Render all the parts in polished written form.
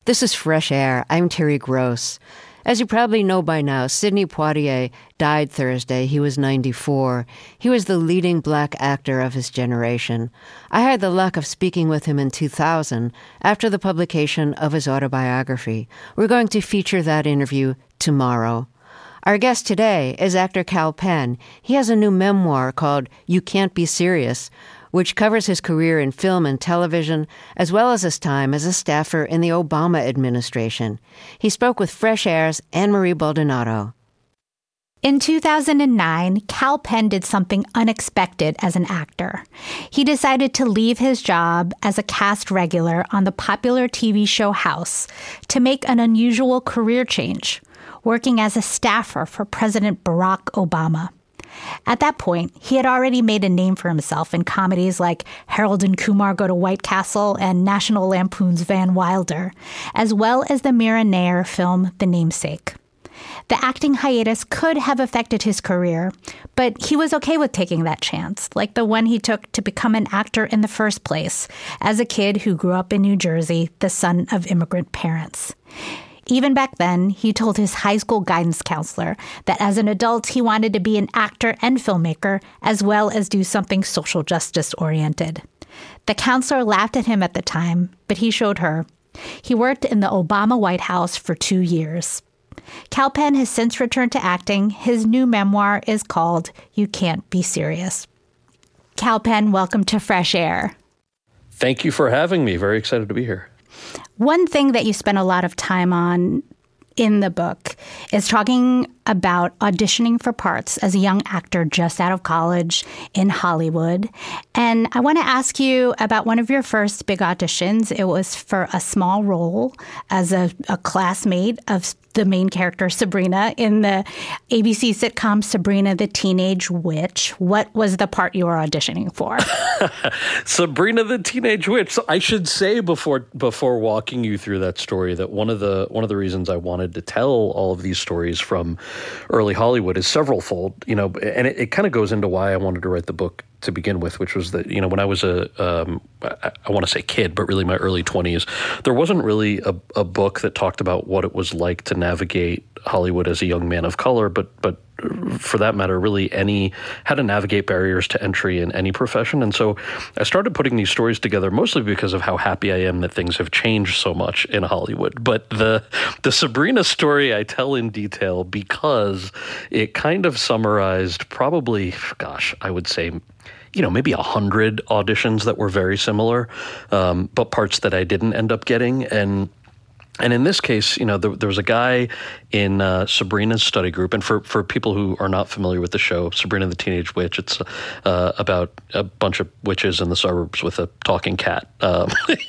This is Fresh Air. I'm Terry Gross. As you probably know by now, Sidney Poitier died Thursday. He was 94. He was the leading black actor of his generation. I had the luck of speaking with him in 2000 after the publication of his autobiography. We're going to feature that interview tomorrow. Our guest today is actor Kal Penn. He has a new memoir called You Can't Be Serious, which covers his career in film and television, as well as his time as a staffer in the Obama administration. He spoke with Fresh Air's Anne-Marie Baldonado. In 2009, Kal Penn did something unexpected as an actor. He decided to leave his job as a cast regular on the popular TV show House to make an unusual career change, working as a staffer for President Barack Obama. At that point, he had already made a name for himself in comedies like Harold and Kumar Go to White Castle and National Lampoon's Van Wilder, as well as the Mira Nair film The Namesake. The acting hiatus could have affected his career, but he was okay with taking that chance, like the one he took to become an actor in the first place, as a kid who grew up in New Jersey, the son of immigrant parents. Even back then, he told his high school guidance counselor that as an adult, he wanted to be an actor and filmmaker, as well as do something social justice-oriented. The counselor laughed at him at the time, but he showed her. He worked in the Obama White House for 2 years. Kal Penn has since returned to acting. His new memoir is called You Can't Be Serious. Kal Penn, welcome to Fresh Air. Thank you for having me. Very excited to be here. One thing that you spend a lot of time on in the book is talking about auditioning for parts as a young actor just out of college in Hollywood. And I want to ask you about one of your first big auditions. It was for a small role as a classmate of the main character, Sabrina, in the ABC sitcom Sabrina the Teenage Witch. What was the part you were auditioning for? Sabrina the Teenage Witch. So I should say before walking you through that story that one of the reasons I wanted to tell all of these stories from early Hollywood is severalfold, and it kind of goes into why I wanted to write the book to begin with, which was that, when I was I want to say kid, but really my early 20s, there wasn't really a book that talked about what it was like to navigate Hollywood as a young man of color, but for that matter, really how to navigate barriers to entry in any profession. And so I started putting these stories together mostly because of how happy I am that things have changed so much in Hollywood. But the Sabrina story I tell in detail because it kind of summarized probably, I would say, maybe 100 auditions that were very similar, but parts that I didn't end up getting. And in this case, there was a guy in Sabrina's study group. And for people who are not familiar with the show, Sabrina the Teenage Witch, it's about a bunch of witches in the suburbs with a talking cat. It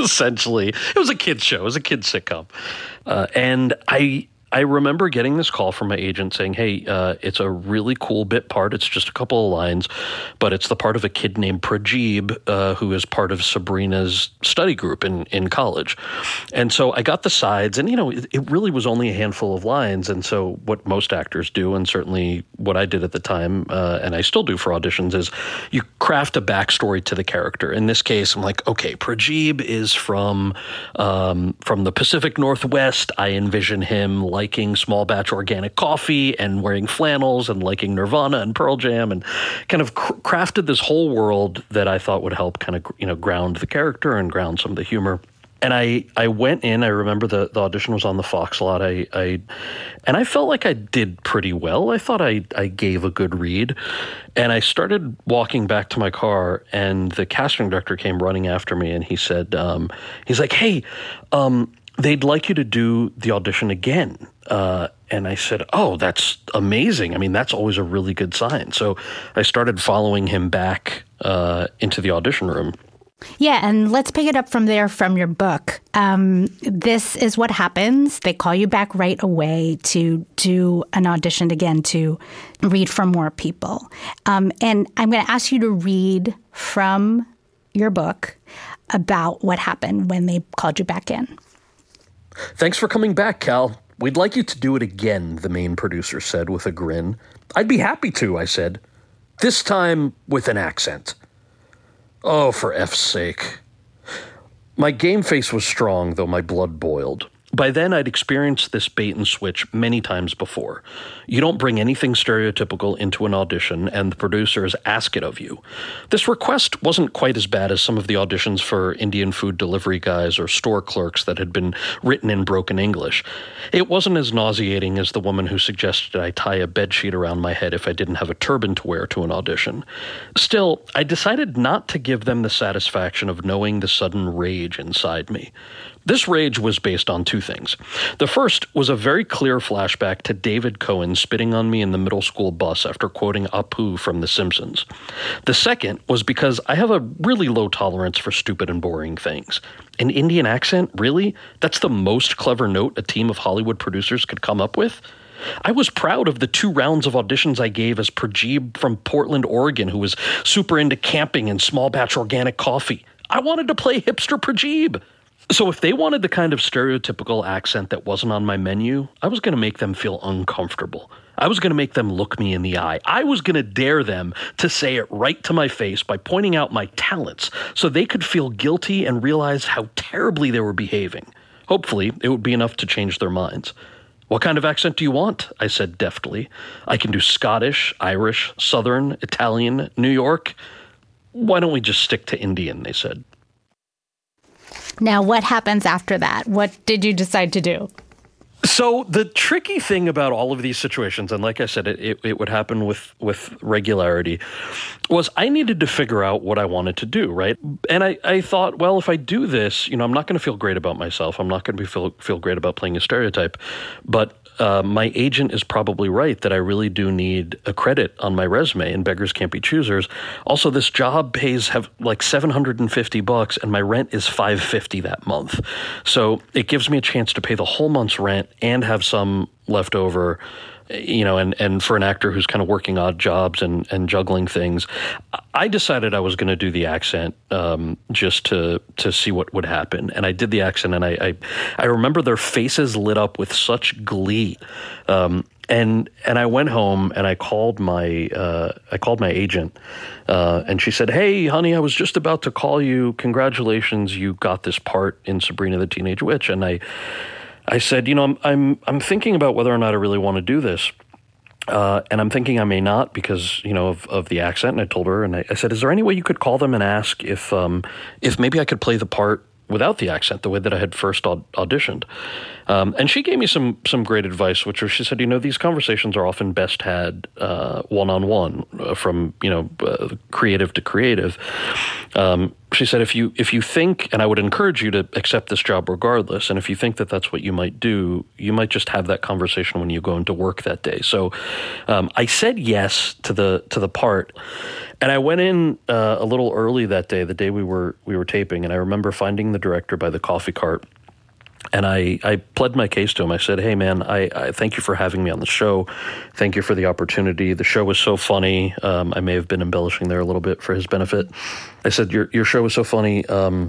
was a kid's show. It was a kid's sitcom. And I remember getting this call from my agent saying, hey, it's a really cool bit part. It's just a couple of lines, but it's the part of a kid named Prajib, who is part of Sabrina's study group in college. And so I got the sides, and, it really was only a handful of lines. And so what most actors do, and certainly what I did at the time, and I still do for auditions, is you craft a backstory to the character. In this case, I'm like, okay, Prajib is from the Pacific Northwest. I envision him liking small batch organic coffee and wearing flannels and liking Nirvana and Pearl Jam, and kind of crafted this whole world that I thought would help kind of, ground the character and ground some of the humor. And I went in, I remember the audition was on the Fox lot. And I felt like I did pretty well. I thought I gave a good read. And I started walking back to my car, and the casting director came running after me, and he said, he's like, hey, they'd like you to do the audition again. And I said, oh, that's amazing. I mean, that's always a really good sign. So I started following him back into the audition room. Yeah, and let's pick it up from there from your book. This is what happens. They call you back right away to do an audition again to read for more people. And I'm going to ask you to read from your book about what happened when they called you back in. Thanks for coming back, Kal. We'd like you to do it again, the main producer said with a grin. I'd be happy to, I said. This time with an accent. Oh, for F's sake. My game face was strong, though my blood boiled. By then, I'd experienced this bait and switch many times before. You don't bring anything stereotypical into an audition, and the producers ask it of you. This request wasn't quite as bad as some of the auditions for Indian food delivery guys or store clerks that had been written in broken English. It wasn't as nauseating as the woman who suggested I tie a bedsheet around my head if I didn't have a turban to wear to an audition. Still, I decided not to give them the satisfaction of knowing the sudden rage inside me. This rage was based on two things. The first was a very clear flashback to David Cohen spitting on me in the middle school bus after quoting Apu from The Simpsons. The second was because I have a really low tolerance for stupid and boring things. An Indian accent, really? That's the most clever note a team of Hollywood producers could come up with? I was proud of the 2 rounds of auditions I gave as Prajeeb from Portland, Oregon, who was super into camping and small batch organic coffee. I wanted to play hipster Prajeeb. So if they wanted the kind of stereotypical accent that wasn't on my menu, I was going to make them feel uncomfortable. I was going to make them look me in the eye. I was going to dare them to say it right to my face by pointing out my talents so they could feel guilty and realize how terribly they were behaving. Hopefully, it would be enough to change their minds. "What kind of accent do you want?" I said deftly. "I can do Scottish, Irish, Southern, Italian, New York." "Why don't we just stick to Indian?" they said. Now, what happens after that? What did you decide to do? So the tricky thing about all of these situations, and like I said, it would happen with regularity, was I needed to figure out what I wanted to do, right? And I thought, well, if I do this, I'm not going to feel great about myself. I'm not going to feel great about playing a stereotype. But my agent is probably right that I really do need a credit on my resume, and beggars can't be choosers. Also, this job pays like $750, and my rent is $550 that month. So it gives me a chance to pay the whole month's rent and have some left over, and for an actor who's kind of working odd jobs and juggling things, I decided I was going to do the accent just to see what would happen. And I did the accent, and I remember their faces lit up with such glee. And I went home and I called my agent, and she said, "Hey, honey, I was just about to call you. Congratulations, you got this part in Sabrina the Teenage Witch." And I said, I'm thinking about whether or not I really want to do this. And I'm thinking I may not because, of the accent. And I told her, and I said, "Is there any way you could call them and ask if maybe I could play the part without the accent, the way that I had first auditioned?" And she gave me some great advice, which was, she said, these conversations are often best had one-on-one from, creative to creative. She said, if you think, and I would encourage you to accept this job regardless, and if you think that that's what you might do, you might just have that conversation when you go into work that day. So I said yes to the part, and I went in a little early that day, the day we were taping, and I remember finding the director by the coffee cart. And I pled my case to him. I said, "Hey, man, I thank you for having me on the show. Thank you for the opportunity. The show was so funny." I may have been embellishing there a little bit for his benefit. I said, your show was so funny.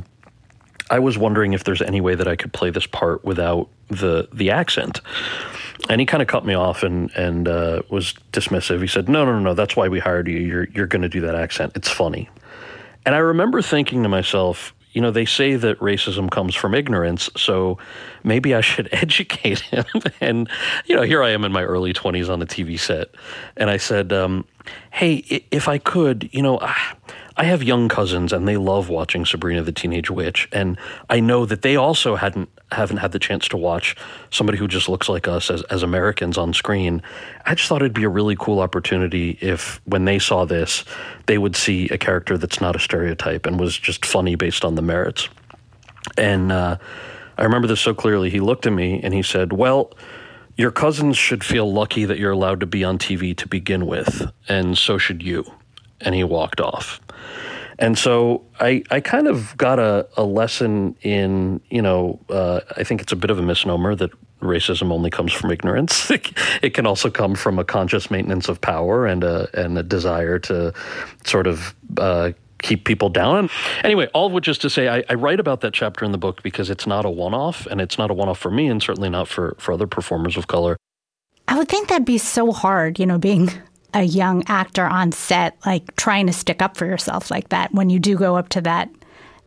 I was wondering if there's any way that I could play this part without the accent. And he kind of cut me off and was dismissive. He said, No, that's why we hired you. You're going to do that accent. It's funny." And I remember thinking to myself, they say that racism comes from ignorance, so maybe I should educate him. And, here I am in my early 20s on a TV set. And I said, "Hey, if I could, I have young cousins and they love watching Sabrina the Teenage Witch. And I know that they also haven't had the chance to watch somebody who just looks like us as Americans on screen. I just thought it'd be a really cool opportunity if when they saw this, they would see a character that's not a stereotype and was just funny based on the merits." And I remember this so clearly. He looked at me and he said, "Well, your cousins should feel lucky that you're allowed to be on TV to begin with, and so should you." And he walked off. And so I kind of got a lesson in, I think it's a bit of a misnomer that racism only comes from ignorance. It can also come from a conscious maintenance of power and a desire to sort of keep people down. Anyway, all of which is to say, I write about that chapter in the book because it's not a one-off, and it's not a one-off for me, and certainly not for other performers of color. I would think that'd be so hard, being a young actor on set, like trying to stick up for yourself like that when you do go up to that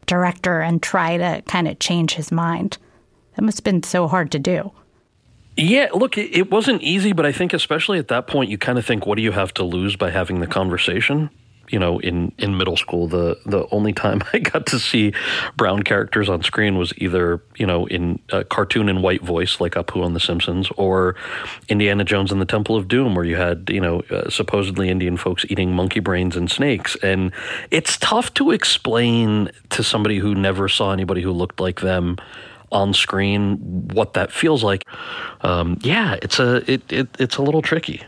director and try to kind of change his mind? That must have been so hard to do. Yeah, look, it wasn't easy, but I think especially at that point, you kind of think, what do you have to lose by having the conversation? You know, in middle school, the only time I got to see brown characters on screen was either, you know, in a cartoon in white voice like Apu on The Simpsons, or Indiana Jones and the Temple of Doom, where you had, you know, supposedly Indian folks eating monkey brains and snakes. And it's tough to explain to somebody who never saw anybody who looked like them on screen what that feels like. It's a little tricky.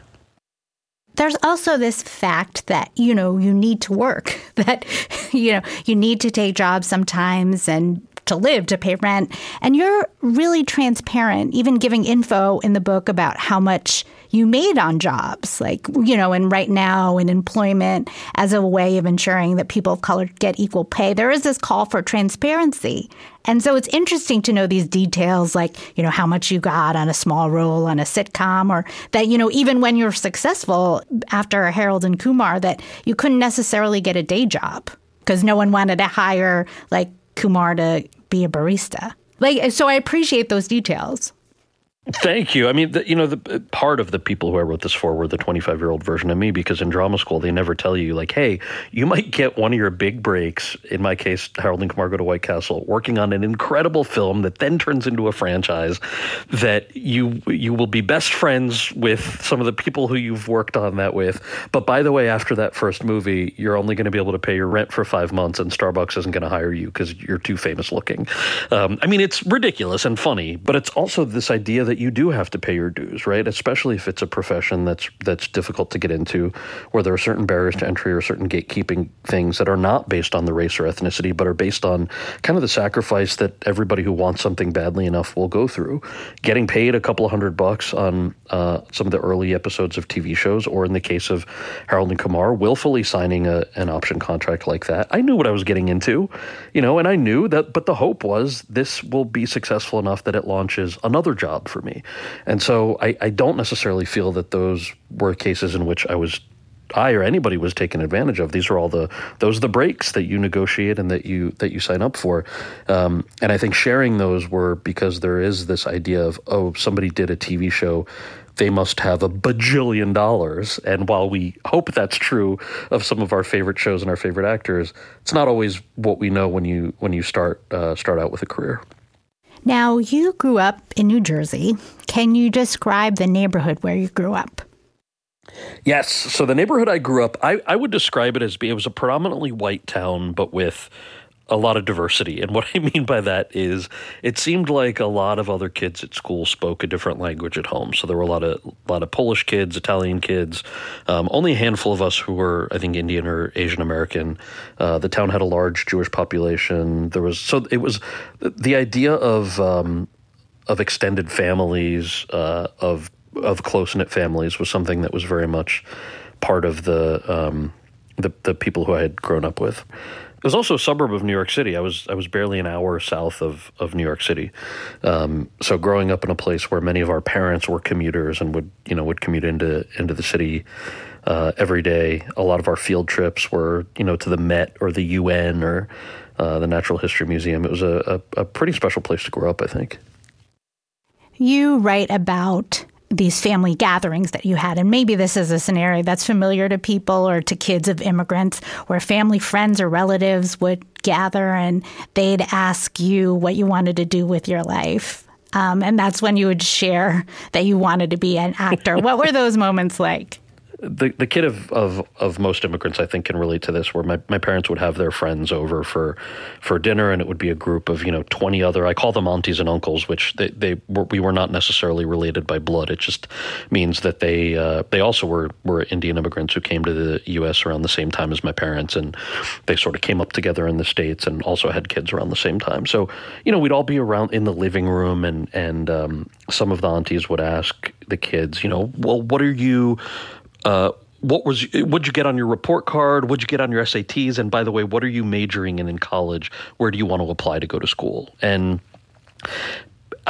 There's also this fact that, you know, you need to work, that, you know, you need to take jobs sometimes and to live, to pay rent. And you're really transparent, even giving info in the book about how much you made on jobs, like, you know, and right now in employment as a way of ensuring that people of color get equal pay. There is this call for transparency. And so it's interesting to know these details, like, you know, how much you got on a small role on a sitcom, or that, you know, even when you're successful after Harold and Kumar, that you couldn't necessarily get a day job because no one wanted to hire, like, Kumar to be a barista. Like, so I appreciate those details. Thank you. I mean, the part of the people who I wrote this for were the 25-year-old version of me, because in drama school, they never tell you, like, hey, you might get one of your big breaks, in my case, Harold and Kumar Go to White Castle, working on an incredible film that then turns into a franchise, that you will be best friends with some of the people who you've worked on that with. But by the way, after that first movie, you're only going to be able to pay your rent for 5 months, and Starbucks isn't going to hire you because you're too famous looking. I mean, it's ridiculous and funny, but it's also this idea that you do have to pay your dues, right? Especially if it's a profession that's difficult to get into, where there are certain barriers to entry or certain gatekeeping things that are not based on the race or ethnicity, but are based on kind of the sacrifice that everybody who wants something badly enough will go through. Getting paid a couple of $100 on some of the early episodes of TV shows, or in the case of Harold and Kumar, willfully signing an option contract like that. I knew what I was getting into, you know, and I knew that, but the hope was this will be successful enough that it launches another job for me. And so I don't necessarily feel that those were cases in which I or anybody was taken advantage of. These are all those are the breaks that you negotiate and that you sign up for. And I think sharing those were because there is this idea of, oh, somebody did a TV show, they must have $1 bajillion. And while we hope that's true of some of our favorite shows and our favorite actors, it's not always what we know when you start out with a career. Now, you grew up in New Jersey. Can you describe the neighborhood where you grew up? Yes. So the neighborhood I grew up, I would describe it as it was a predominantly white town, but with a lot of diversity. And what I mean by that is it seemed like a lot of other kids at school spoke a different language at home. So there were a lot of Polish kids, Italian kids, only a handful of us who were, I think, Indian or Asian American. The town had a large Jewish population. It was the idea of extended families, of close-knit families was something that was very much part of the people who I had grown up with. It was also a suburb of New York City. I was barely an hour south of New York City. So growing up in a place where many of our parents were commuters and would commute into the city every day. A lot of our field trips were, to the Met or the UN or the Natural History Museum. It was a pretty special place to grow up, I think. You write about these family gatherings that you had. And maybe this is a scenario that's familiar to people or to kids of immigrants, where family, friends, or relatives would gather and they'd ask you what you wanted to do with your life. And that's when you would share that you wanted to be an actor. What were those moments like? The kid of most immigrants, I think, can relate to this, where my parents would have their friends over for dinner, and it would be a group of 20 other, I call them aunties and uncles, which we were not necessarily related by blood. It just means that they also were Indian immigrants who came to the U.S. around the same time as my parents, and they sort of came up together in the States and also had kids around the same time. So we'd all be around in the living room, and some of the aunties would ask the kids, well, what are you? What'd you get on your report card? What'd you get on your SATs? And by the way, what are you majoring in college? Where do you want to apply to go to school? And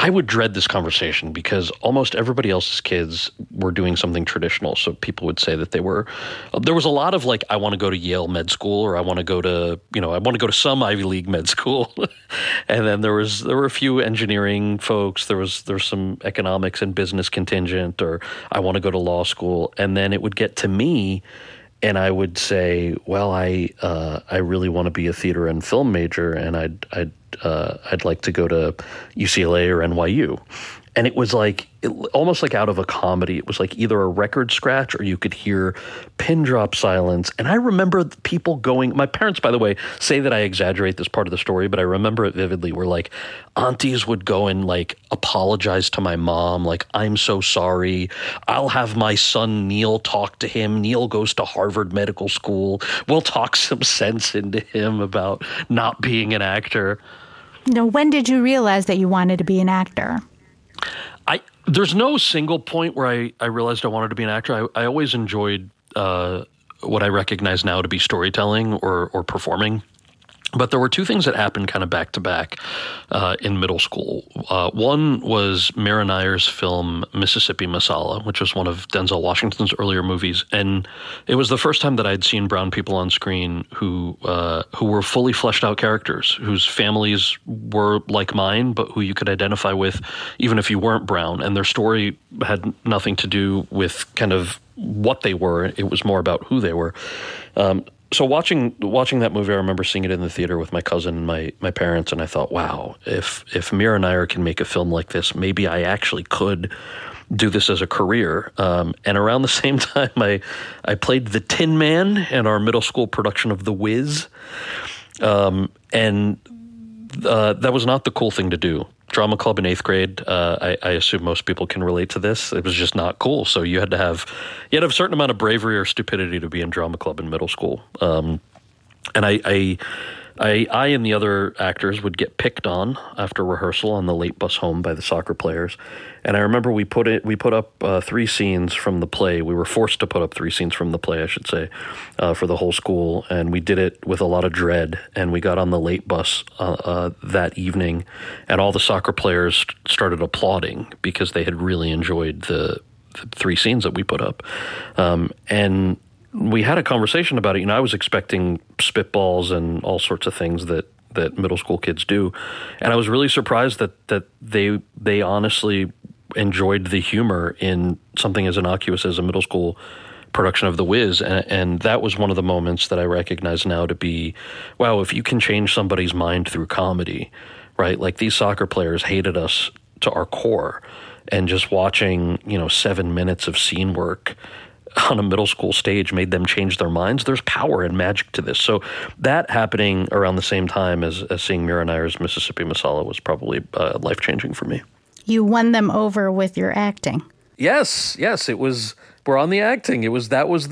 I would dread this conversation because almost everybody else's kids were doing something traditional. So people would say that there was a lot of like, I want to go to Yale med school, or I want to go to, I want to go to some Ivy League med school. And then there were a few engineering folks. There was some economics and business contingent, or I want to go to law school. And then it would get to me, and I would say, well, I really want to be a theater and film major, and I'd like to go to UCLA or NYU. And it was like almost like out of a comedy. It was like either a record scratch or you could hear pin drop silence. And I remember people going, my parents, by the way, say that I exaggerate this part of the story, but I remember it vividly, where like aunties would go and like apologize to my mom, like, I'm so sorry. I'll have my son Neil talk to him. Neil goes to Harvard Medical School. We'll talk some sense into him about not being an actor. Now, when did you realize that you wanted to be an actor? There's no single point where I realized I wanted to be an actor. I always enjoyed what I recognize now to be storytelling or performing. But there were two things that happened kind of back to back in middle school. One was Mira Nair's film Mississippi Masala, which was one of Denzel Washington's earlier movies, and it was the first time that I'd seen brown people on screen who were fully fleshed out characters, whose families were like mine, but who you could identify with even if you weren't brown, and their story had nothing to do with kind of what they were. It was more about who they were. So watching that movie, I remember seeing it in the theater with my cousin and my parents, and I thought, wow, if Mira Nair can make a film like this, maybe I actually could do this as a career. And around the same time, I played the Tin Man in our middle school production of The Wiz, and that was not the cool thing to do. Drama club in 8th grade, I assume most people can relate to this. It was just not cool. So you had to have a certain amount of bravery or stupidity to be in drama club in middle school. And I and the other actors would get picked on after rehearsal on the late bus home by the soccer players. And I remember we put up 3 scenes from the play. We were forced to put up 3 scenes from the play, I should say, for the whole school. And we did it with a lot of dread. And we got on the late bus that evening, and all the soccer players started applauding because they had really enjoyed the 3 scenes that we put up. And we had a conversation about it. I was expecting spitballs and all sorts of things that middle school kids do. And I was really surprised that they honestly enjoyed the humor in something as innocuous as a middle school production of The Wiz. And that was one of the moments that I recognize now to be, wow, if you can change somebody's mind through comedy, right? Like these soccer players hated us to our core, and just watching, 7 minutes of scene work on a middle school stage made them change their minds. There's power and magic to this. So that happening around the same time as seeing Mira Nair's Mississippi Masala was probably life-changing for me. You won them over with your acting. Yes, it was. We're on the acting. It was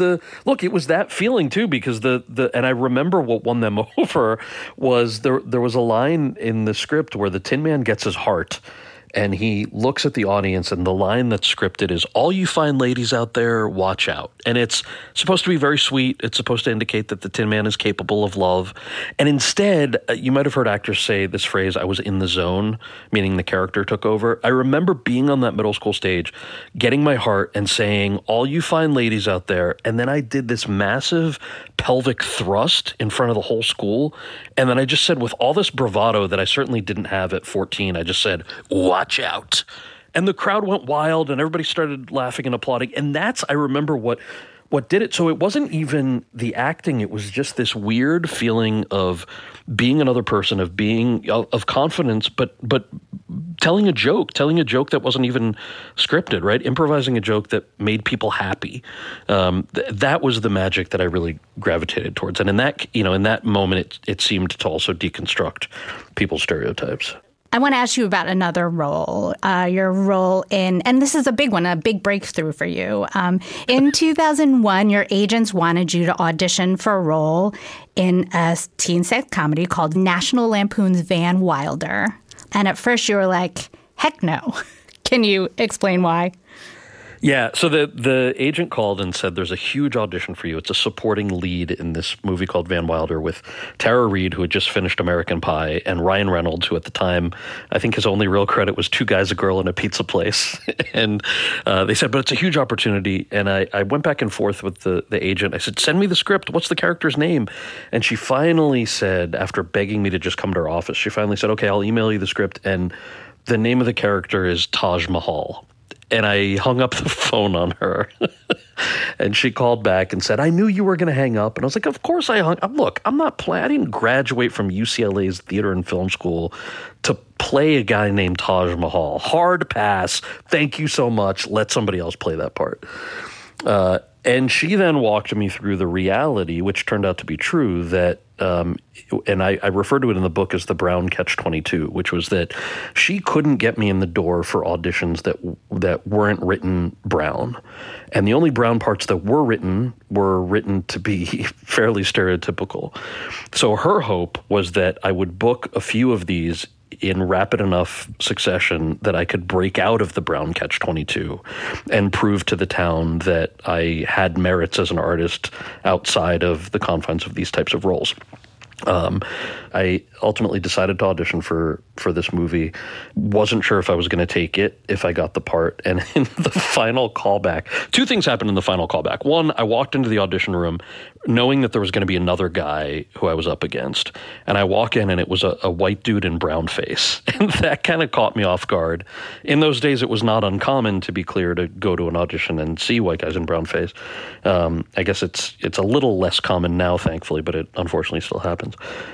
that feeling too, because and I remember what won them over was there was a line in the script where the Tin Man gets his heart. And he looks at the audience, and the line that's scripted is, all you fine ladies out there, watch out. And it's supposed to be very sweet. It's supposed to indicate that the Tin Man is capable of love. And instead, you might have heard actors say this phrase, I was in the zone, meaning the character took over. I remember being on that middle school stage, getting my heart and saying, all you fine ladies out there. And then I did this massive pelvic thrust in front of the whole school. And then I just said, with all this bravado that I certainly didn't have at 14, I just said, watch out. And the crowd went wild, and everybody started laughing and applauding. And I remember what did it. So it wasn't even the acting. It was just this weird feeling of being another person, of confidence, but telling a joke that wasn't even scripted, right? Improvising a joke that made people happy. That was the magic that I really gravitated towards. And in that moment, it seemed to also deconstruct people's stereotypes. I want to ask you about another role, your role in, and this is a big one, a big breakthrough for you. In 2001, your agents wanted you to audition for a role in a teen sex comedy called National Lampoon's Van Wilder. And at first you were like, heck no. Can you explain why? Yeah, so the agent called and said there's a huge audition for you. It's a supporting lead in this movie called Van Wilder with Tara Reid, who had just finished American Pie, and Ryan Reynolds, who at the time, I think his only real credit was Two Guys, a Girl, and a Pizza Place. And they said, but it's a huge opportunity. And I went back and forth with the agent. I said, send me the script. What's the character's name? And she finally said, after begging me to just come to her office, she finally said, okay, I'll email you the script. And the name of the character is Taj Mahal. And I hung up the phone on her. And she called back and said, I knew you were going to hang up. And I was like, of course I hung up. Look, I didn't graduate from UCLA's theater and film school to play a guy named Taj Mahal. Hard pass. Thank you so much. Let somebody else play that part. And she then walked me through the reality, which turned out to be true, that and I refer to it in the book as the Brown Catch-22, which was that she couldn't get me in the door for auditions that weren't written brown. And the only brown parts that were written to be fairly stereotypical. So her hope was that I would book a few of these in rapid enough succession that I could break out of the Brown Catch-22 and prove to the town that I had merits as an artist outside of the confines of these types of roles. I ultimately decided to audition for this movie. Wasn't sure if I was going to take it, if I got the part. And in the final callback, two things happened in the final callback. One, I walked into the audition room knowing that there was going to be another guy who I was up against. And I walk in and it was a white dude in brown face. And that kind of caught me off guard. In those days, it was not uncommon, to be clear, to go to an audition and see white guys in brown face. I guess it's a little less common now, thankfully, but it unfortunately still happens.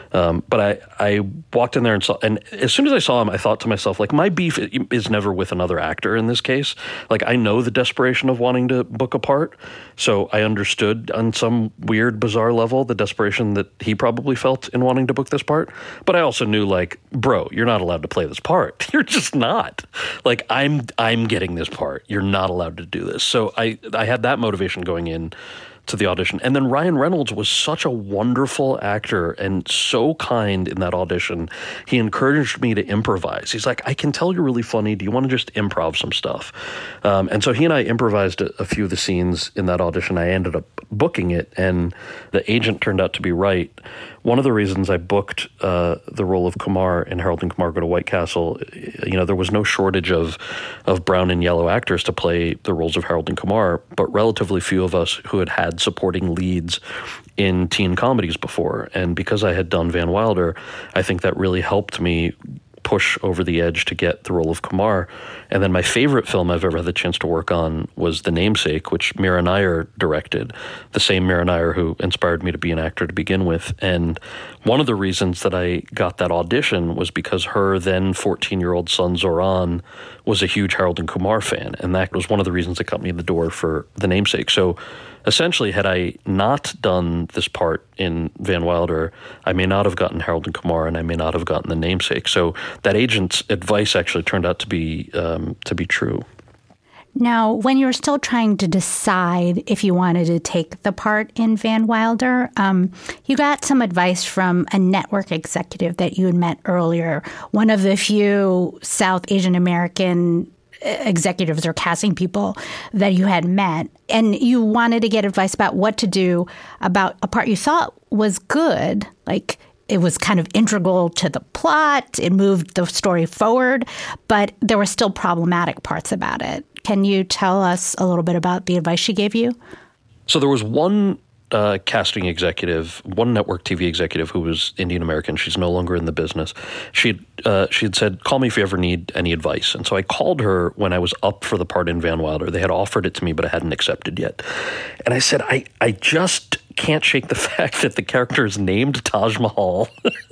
But I walked in there and saw, and as soon as I saw him, I thought to myself, like, my beef is never with another actor in this case. Like, I know the desperation of wanting to book a part, so I understood on some weird, bizarre level the desperation that he probably felt in wanting to book this part. But I also knew, like, bro, you're not allowed to play this part. You're just not. Like, I'm getting this part. You're not allowed to do this. So I had that motivation going in to the audition. And then Ryan Reynolds was such a wonderful actor and so kind in that audition. He encouraged me to improvise. He's like, I can tell you're really funny. Do you want to just improv some stuff? And so he and I improvised a few of the scenes in that audition. I ended up booking it, and the agent turned out to be right. One of the reasons I booked the role of Kumar in Harold and Kumar Go to White Castle, there was no shortage of brown and yellow actors to play the roles of Harold and Kumar, but relatively few of us who had supporting leads in teen comedies before. And because I had done Van Wilder, I think that really helped me push over the edge to get the role of Kumar. And then my favorite film I've ever had the chance to work on was The Namesake, which Mira Nair directed, the same Mira Nair who inspired me to be an actor to begin with. And one of the reasons that I got that audition was because her then 14-year-old son Zoran was a huge Harold and Kumar fan. And that was one of the reasons that got me in the door for The Namesake. So essentially, had I not done this part in Van Wilder, I may not have gotten Harold and Kumar, and I may not have gotten The Namesake. So that agent's advice actually turned out to be true. Now, when you were still trying to decide if you wanted to take the part in Van Wilder, you got some advice from a network executive that you had met earlier, one of the few South Asian American executives or casting people that you had met, and you wanted to get advice about what to do about a part you thought was good, like it was kind of integral to the plot, it moved the story forward, but there were still problematic parts about it. Can you tell us a little bit about the advice she gave you? So there was one casting executive, one network TV executive who was Indian American. She's no longer in the business. She had said, call me if you ever need any advice. And so I called her when I was up for the part in Van Wilder. They had offered it to me, but I hadn't accepted yet. And I said, I just can't shake the fact that the character is named Taj Mahal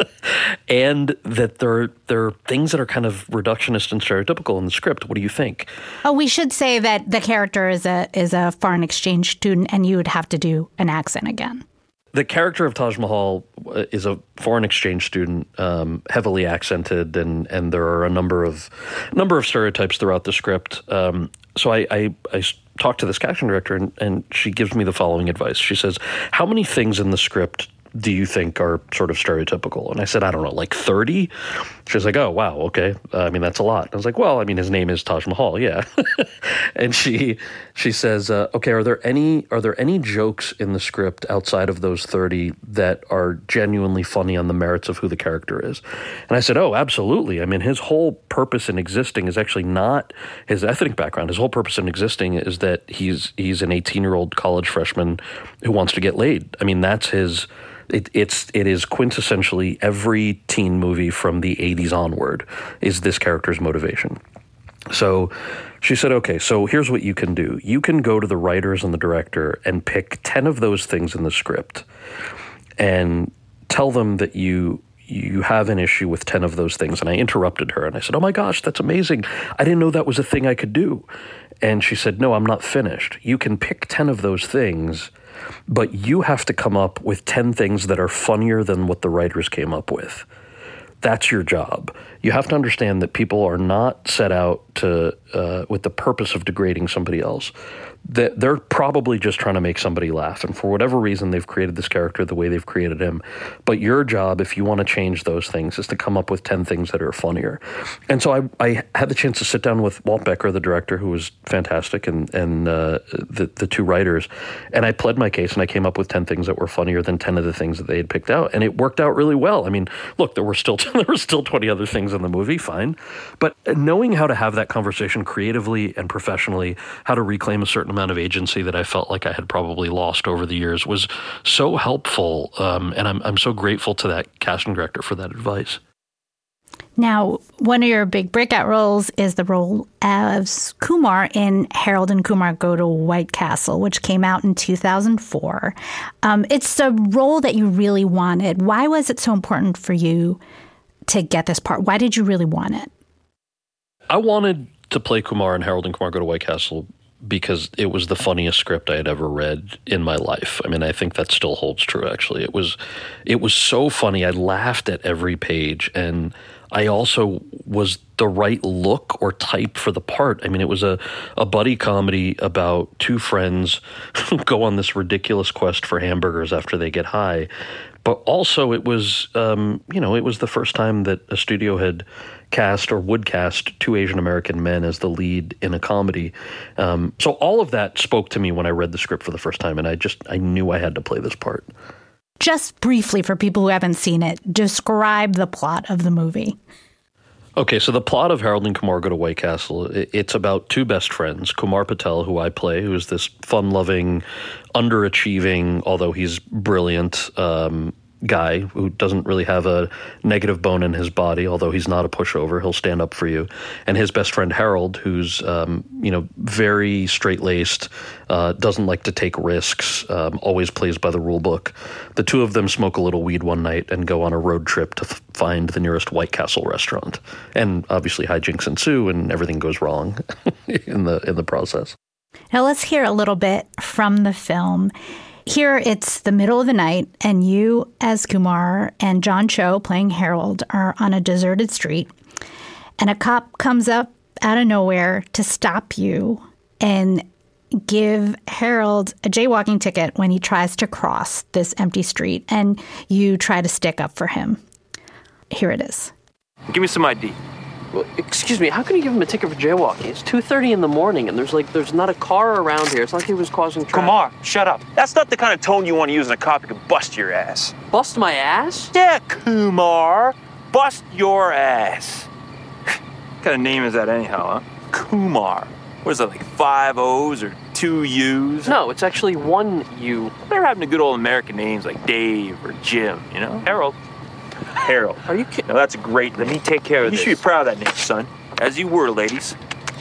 and that there are things that are kind of reductionist and stereotypical in the script. What do you think? Oh, we should say that the character is a foreign exchange student, and you would have to do an accent again. The character of Taj Mahal is a foreign exchange student, heavily accented, and there are a number of stereotypes throughout the script. So I talked to this casting director, and she gives me the following advice. She says, how many things in the script do you think are sort of stereotypical? And I said, I don't know, like 30? She's like, oh, wow, okay. I mean, that's a lot. I was like, well, I mean, his name is Taj Mahal, yeah. And she says, okay, are there any jokes in the script outside of those 30 that are genuinely funny on the merits of who the character is? And I said, oh, absolutely. I mean, his whole purpose in existing is actually not his ethnic background. His whole purpose in existing is that he's an 18-year-old college freshman who wants to get laid. I mean, that's his... It is quintessentially every teen movie from the 80s onward is this character's motivation. So she said, okay, so here's what you can do. You can go to the writers and the director and pick 10 of those things in the script and tell them that you have an issue with 10 of those things. And I interrupted her and I said, oh my gosh, that's amazing. I didn't know that was a thing I could do. And she said, no, I'm not finished. You can pick 10 of those things, but you have to come up with 10 things that are funnier than what the writers came up with. That's your job. You have to understand that people are not set out to with the purpose of degrading somebody else. That they're probably just trying to make somebody laugh. And for whatever reason, they've created this character the way they've created him. But your job, if you want to change those things, is to come up with 10 things that are funnier. And so I had the chance to sit down with Walt Becker, the director, who was fantastic, and the two writers. And I pled my case, and I came up with 10 things that were funnier than 10 of the things that they had picked out. And it worked out really well. I mean, look, there were still 20 other things in the movie, fine. But knowing how to have that conversation creatively and professionally, how to reclaim a certain amount of agency that I felt like I had probably lost over the years was so helpful. And I'm so grateful to that casting director for that advice. Now, one of your big breakout roles is the role as Kumar in Harold and Kumar Go to White Castle, which came out in 2004. It's a role that you really wanted. Why was it so important for you to get this part? Why did you really want it? I wanted to play Kumar in Harold and Kumar Go to White Castle because it was the funniest script I had ever read in my life. I mean, I think that still holds true, actually. It was so funny. I laughed at every page, and I also was the right look or type for the part. I mean, it was a buddy comedy about two friends who go on this ridiculous quest for hamburgers after they get high. But also it was, it was the first time that a studio had cast or would cast two Asian American men as the lead in a comedy. So all of that spoke to me when I read the script for the first time, and I knew I had to play this part. Just briefly, for people who haven't seen it, describe the plot of the movie. Okay, so the plot of Harold and Kumar Go to White Castle, it's about two best friends, Kumar Patel, who I play, who is this fun-loving, underachieving, although he's brilliant, guy who doesn't really have a negative bone in his body, although he's not a pushover. He'll stand up for you. And his best friend Harold, who's very straight-laced, doesn't like to take risks, always plays by the rule book. The two of them smoke a little weed one night and go on a road trip to find the nearest White Castle restaurant. And obviously hijinks ensue and everything goes wrong in the process. Now let's hear a little bit from the film. Here, it's the middle of the night, and you, as Kumar, and John Cho, playing Harold, are on a deserted street, and a cop comes up out of nowhere to stop you and give Harold a jaywalking ticket when he tries to cross this empty street, and you try to stick up for him. Here it is. Give me some ID. Well, excuse me, how can you give him a ticket for jaywalking? It's 2:30 in the morning, and there's not a car around here. It's like he was causing traffic. Kumar, shut up. That's not the kind of tone you want to use in a cop who can bust your ass. Bust my ass? Yeah, Kumar. Bust your ass. What kind of name is that anyhow, huh? Kumar. What is that, like 5 O's or 2 U's? No, it's actually 1 U. They're having the good old American names like Dave or Jim, you know? Harold. Are you kidding? Now that's a great name. Let me take care of this. You should be proud of that name, son. As you were, ladies.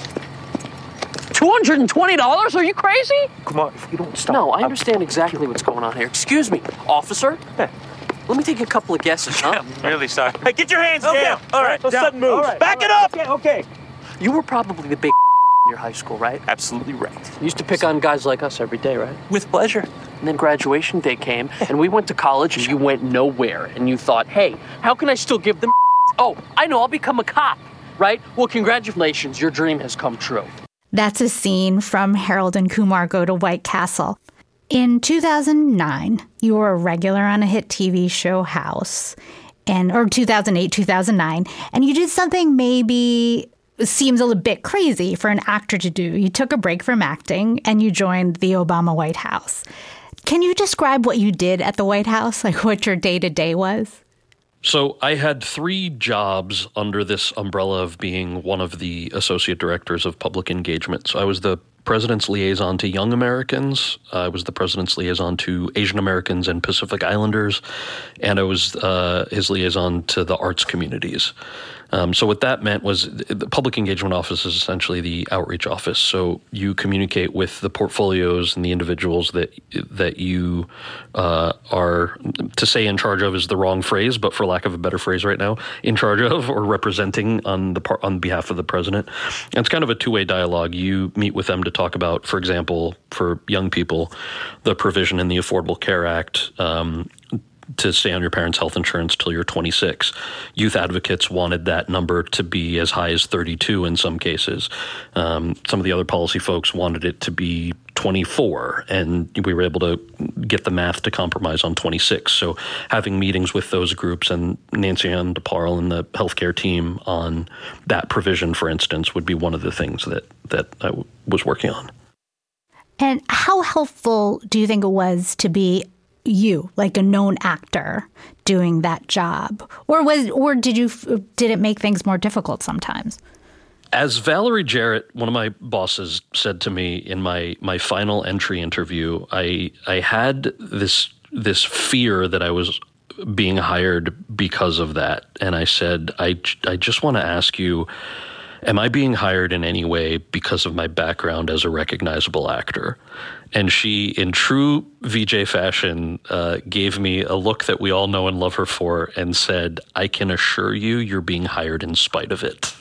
$220? Are you crazy? Kumar, if you don't stop. No, I understand exactly what's going on here. Excuse me, officer. Yeah. Let me take a couple of guesses, huh? I'm really sorry. Hey, get your hands down. All right, no sudden moves. Right. Back it up. Okay. You were probably the big in your high school, right? Absolutely right. You used to pick on guys like us every day, right? With pleasure. And then graduation day came, and we went to college, and you went nowhere. And you thought, hey, how can I still give them Oh, I know, I'll become a cop, right? Well, congratulations, your dream has come true. That's a scene from Harold and Kumar Go to White Castle. In 2009, you were a regular on a hit TV show, House, or 2008, 2009, and you did something maybe seems a little bit crazy for an actor to do. You took a break from acting and you joined the Obama White House. Can you describe what you did at the White House, like what your day-to-day was? So I had 3 jobs under this umbrella of being one of the associate directors of public engagement. So I was the president's liaison to young Americans. I was the president's liaison to Asian Americans and Pacific Islanders. And I was his liaison to the arts communities. So what that meant was the public engagement office is essentially the outreach office. So you communicate with the portfolios and the individuals that you are, to say in charge of is the wrong phrase, but for lack of a better phrase right now, in charge of or representing on behalf of the president. And it's kind of a two-way dialogue. You meet with them to talk about, for example, for young people, the provision in the Affordable Care Act to stay on your parents' health insurance till you're 26. Youth advocates wanted that number to be as high as 32 in some cases. Some of the other policy folks wanted it to be 24, and we were able to get the math to compromise on 26. So having meetings with those groups and Nancy Ann DeParle and the healthcare team on that provision, for instance, would be one of the things that I was working on. And how helpful do you think it was to be you, like a known actor, doing that job? Or did it make things more difficult sometimes? As Valerie Jarrett, one of my bosses, said to me in my final entry interview, I had this fear that I was being hired because of that. And I said, I just want to ask you, am I being hired in any way because of my background as a recognizable actor? And she, in true VJ fashion, gave me a look that we all know and love her for and said, I can assure you you're being hired in spite of it.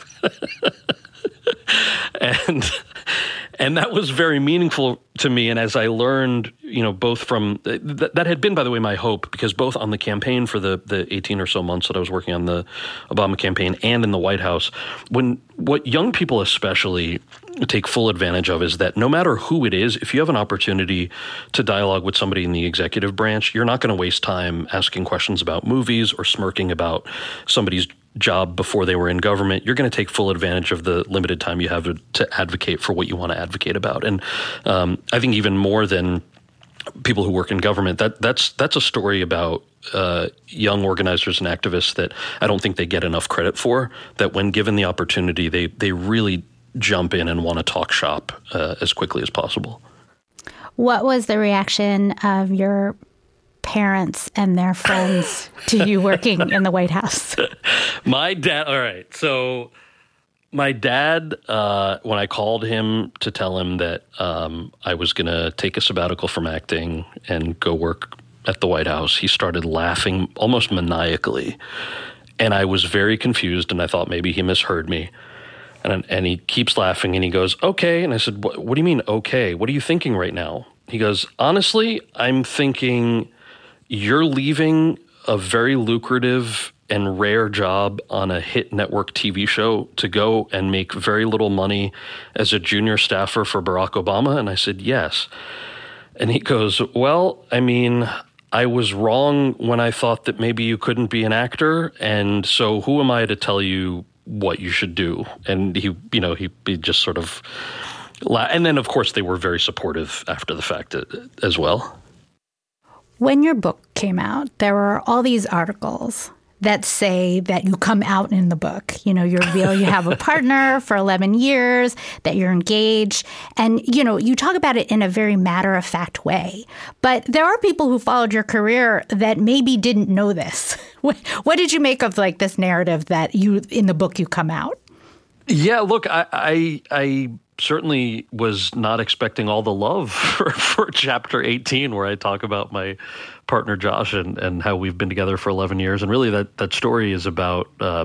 And that was very meaningful to me. And as I learned, both from that had been, by the way, my hope, because both on the campaign for the 18 or so months that I was working on the Obama campaign and in the White House, what young people especially take full advantage of is that no matter who it is, if you have an opportunity to dialogue with somebody in the executive branch, you're not going to waste time asking questions about movies or smirking about somebody's job before they were in government. You're going to take full advantage of the limited time you have to advocate for what you want to advocate about. And I think even more than people who work in government, that's a story about young organizers and activists that I don't think they get enough credit for, that when given the opportunity, they really jump in and want to talk shop as quickly as possible. What was the reaction of your parents and their friends to you working in the White House? My dad, all right. So my dad, when I called him to tell him that I was going to take a sabbatical from acting and go work at the White House, he started laughing almost maniacally. And I was very confused, and I thought maybe he misheard me. And he keeps laughing, and he goes, okay. And I said, what do you mean, okay? What are you thinking right now? He goes, honestly, I'm thinking you're leaving a very lucrative and rare job on a hit network TV show to go and make very little money as a junior staffer for Barack Obama? And I said, yes. And he goes, well, I mean, I was wrong when I thought that maybe you couldn't be an actor. And so who am I to tell you what you should do? And he just sort of, and then of course they were very supportive after the fact as well. When your book came out, there were all these articles that say that you come out in the book. You reveal you have a partner for 11 years, that you're engaged. And, you talk about it in a very matter-of-fact way. But there are people who followed your career that maybe didn't know this. What did you make of this narrative that in the book you come out? Yeah, look, I certainly was not expecting all the love for Chapter 18, where I talk about my partner Josh and how we've been together for 11 years. And really that story is about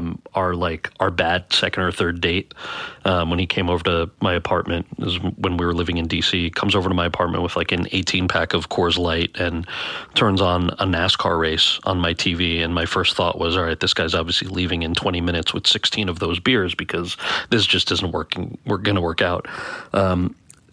our bad second or third date. When he came over to my apartment, this is when we were living in DC, comes over to my apartment with an 18-pack of Coors Light and turns on a NASCAR race on my TV. And my first thought was, all right, this guy's obviously leaving in 20 minutes with 16 of those beers because this just isn't working. We're going to work out.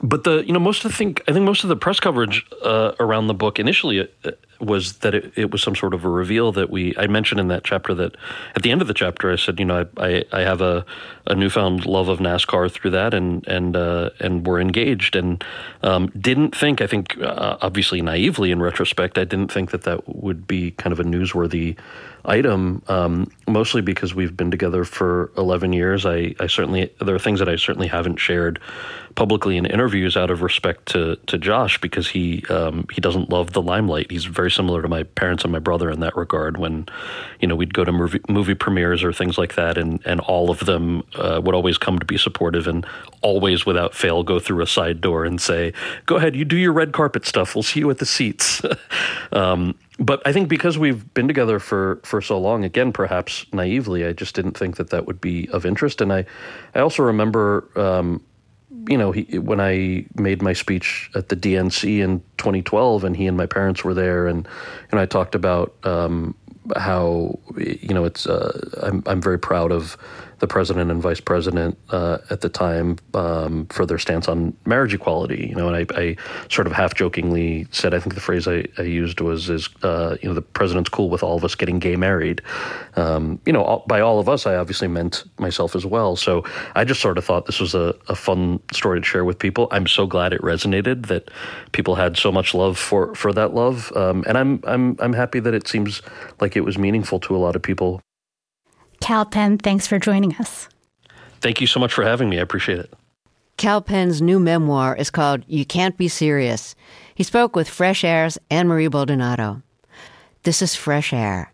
But I think most of the press coverage around the book initially was that it was some sort of a reveal that I mentioned in that chapter that at the end of the chapter I said, I have a newfound love of NASCAR through that and we're engaged and didn't think, I think obviously naively in retrospect, I didn't think that would be kind of a newsworthy item, mostly because we've been together for 11 years. I certainly, there are things that I certainly haven't shared publicly in interviews out of respect to Josh, because he doesn't love the limelight. He's very similar to my parents and my brother in that regard. When, we'd go to movie premieres or things like that, and all of them would always come to be supportive and always without fail go through a side door and say, go ahead, you do your red carpet stuff. We'll see you at the seats. But I think because we've been together for so long, again, perhaps naively, I just didn't think that would be of interest. And I also remember, when I made my speech at the DNC in 2012, and he and my parents were there, and I talked about how it's I'm very proud of the president and vice president at the time for their stance on marriage equality. And I sort of half jokingly said, I think the phrase I used was the president's cool with all of us getting gay married. By all of us, I obviously meant myself as well. So I just sort of thought this was a fun story to share with people. I'm so glad it resonated, that people had so much love for that love, and I'm happy that it seems like it was meaningful to a lot of people. Kal Penn, thanks for joining us. Thank you so much for having me. I appreciate it. Kal Penn's new memoir is called You Can't Be Serious. He spoke with Fresh Air's Anne-Marie Baldonado. This is Fresh Air.